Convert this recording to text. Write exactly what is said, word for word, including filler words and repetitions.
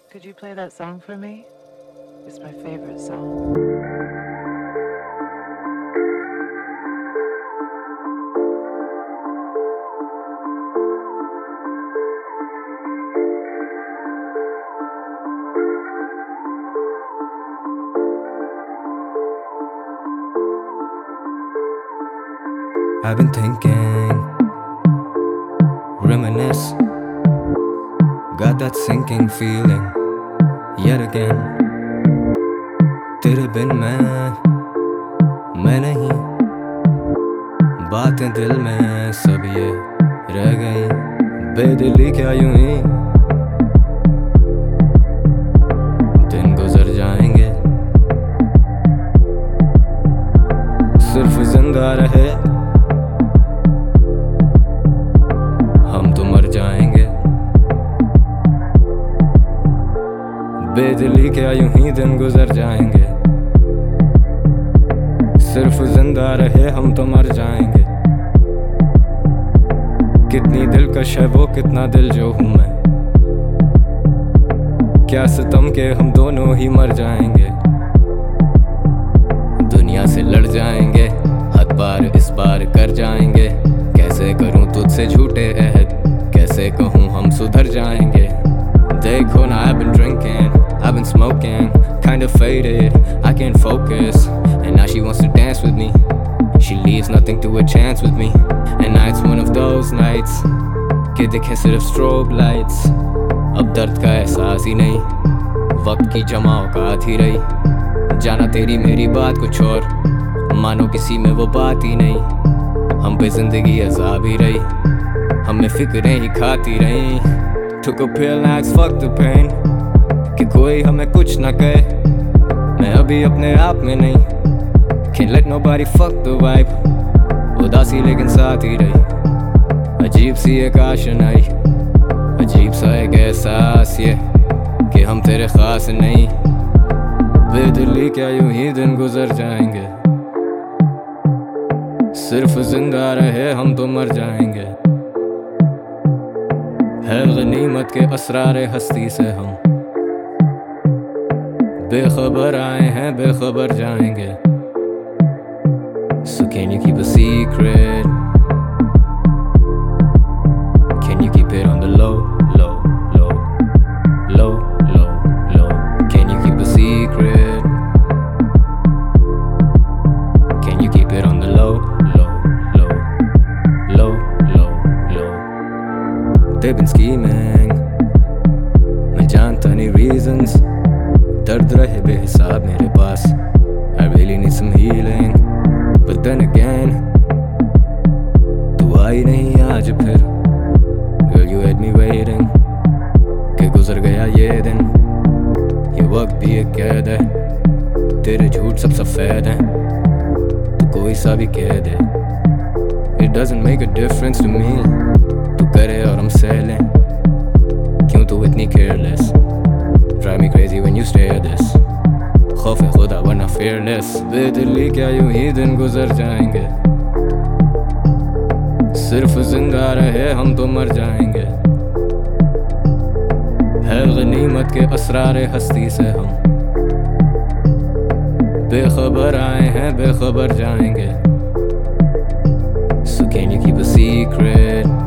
Could you play that song for me? It's my favorite song. I've been thinking, reminisce, got that sinking feeling yet again. तेरे बिन मैं मैं नहीं, बातें दिल में सब ये रह गई, बेदिली क्या यूं ही दिन गुजर जाएंगे, सिर्फ जिंदा रहे हम तो मर जाएंगे, बेदिली क्या यूं ही दिन गुजर जाएंगे, सिर्फ जिंदा रहे हम तो मर जाएंगे। कितनी दिलकश है वो, कितना दिल जो हूँ मैं, क्या सितम के हम दोनों ही मर जाएंगे, दुनिया से लड़ जाएंगे, हद पार इस पार कर जाएंगे, कैसे करूं तुझसे झूठे अहद, कैसे कहूं हम सुधर जाएंगे। देखो ना, I've been drinking, I've been smoking, kind of faded, I can't focus, and now she wants to dance with me, she leaves nothing to a chance with me, and now it's one of those nights कि दिखे सिर्फ strobe lights, अब दर्द का एहसास ही नहीं, वक्त की जमा औकात ही रही, जाना तेरी मेरी बात कुछ और, मानो किसी में वो बात ही नहीं, हम पे जिंदगी अज़ाब ही रही, हमें फिक्रें ही खाती रही। Took a pill, now it's fuck the pain, कि कोई हमें कुछ ना कहे, मैं अभी अपने आप में नहीं, can't let nobody fuck the vibe, उदासी लेकिन साथ ही रही, अजीब सी एक आशनाई, अजीब सा एक एहसास ये कि हम तेरे खास नहीं, बेदिली क्या यूं ही दिन गुजर जाएंगे, सिर्फ जिंदा रहे हम तो मर जाएंगे, है गनीमत के असरार हस्ती से हम, बेखबर आए हैं बेखबर जाएंगे, so can you keep a secret, can you keep it on the low, low, low, low, low, low, can you keep a secret, can you keep it on the low, low, low, low, low, low, they've been scheming, मैं जानता नहीं reasons, दर्द रहे बेहिसाब मेरे पास, I really need some healing, but then again तू आई नहीं आज फिर, girl you had me waiting, कि गुजर गया ये दिन, ये वक्त भी एक कैद है, तेरे झूठ सब सफेद हैं, तू कोई सा भी कह दे, it doesn't make a difference to me, तू करे और हम सह लें, क्यों तू इतनी careless, drive me crazy when you stare this, खौफ है खुदा वरना fearless, बेदिली क्या यूं ही दिन गुजर जाएंगे, सिर्फ जिंदा रहे हम तो मर जाएंगे, है गनीमत के असरार हस्ती से हम, बेखबर आए हैं बेखबर जाएंगे, so can you keep a secret,